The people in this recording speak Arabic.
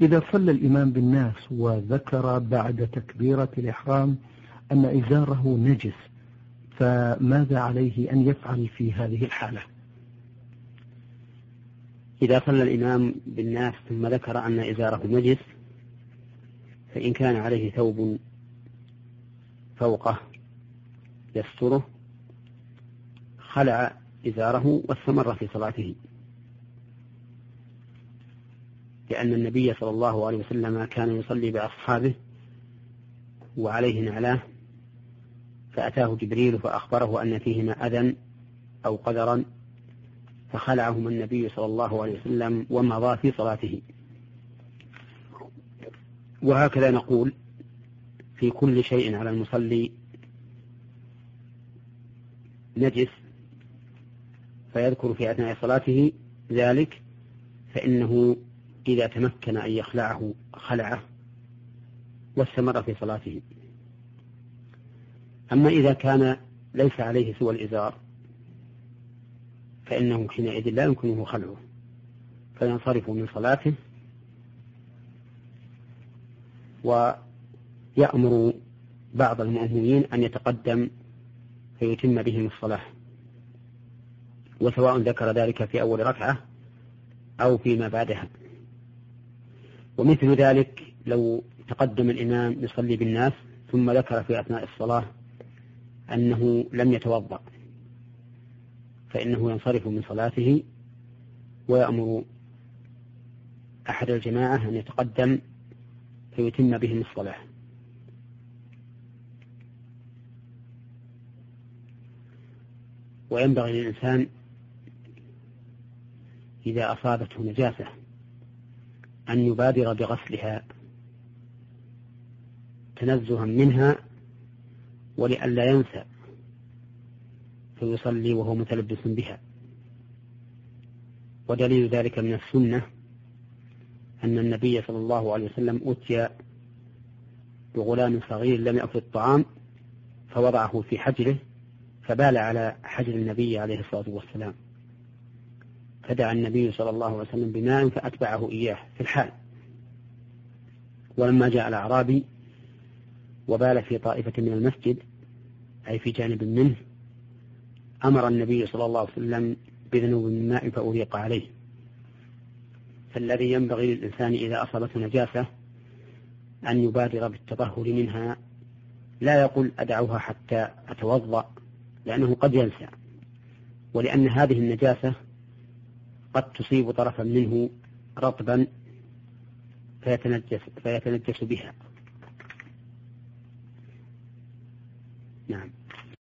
إذا صلى الإمام بالناس وذكر بعد تكبيرة الإحرام أن إزاره نجس، فماذا عليه أن يفعل في هذه الحالة؟ إذا صلى الإمام بالناس ثم ذكر أن إزاره نجس، فإن كان عليه ثوب فوقه يستره خلع إزاره واستمر في صلاته، لأن النبي صلى الله عليه وسلم كان يصلي بأصحابه وعليه نعلاه، فأتاه جبريل فأخبره أن فيهما أذى أو قدرا، فخلعهما النبي صلى الله عليه وسلم ومضى في صلاته. وهكذا نقول في كل شيء على المصلي نجس فيذكر في أثناء صلاته ذلك، فإنه إذا تمكن أن يخلعه خلعه واستمر في صلاته. أما إذا كان ليس عليه سوى الإزار فإنه حينئذ لا يمكنه خلعه، فينصرف من صلاته ويأمر بعض المأمومين أن يتقدم فيتم بهم الصلاة، وسواء ذكر ذلك في أول ركعة أو فيما بعدها. ومثل ذلك لو تقدم الإمام يصلي بالناس ثم ذكر في أثناء الصلاة أنه لم يتوضأ، فإنه ينصرف من صلاته ويأمر أحد الجماعة أن يتقدم فيتم بهم الصلاة. وينبغي للإنسان إذا أصابته نجاسة أن يبادر بغسلها تنزها منها ولئلا ينسى فيصلي وهو متلبس بها. ودليل ذلك من السنة أن النبي صلى الله عليه وسلم أتي بغلام صغير لم يأكل الطعام فوضعه في حجره فبال على حجر النبي عليه الصلاة والسلام، فدعا النبي صلى الله عليه وسلم بماء فأتبعه إياه في الحال. ولما جاء الأعرابي وبال في طائفة من المسجد أي في جانب منه أمر النبي صلى الله عليه وسلم بذنوب من ماء فأريق عليه. فالذي ينبغي للإنسان إذا أصابته نجاسة أن يبادر بالتطهر منها، لا يقول أدعوها حتى أتوضأ، لأنه قد ينسى، ولأن هذه النجاسة قد تصيب طرفا منه رطبا فيتنجس بها. نعم.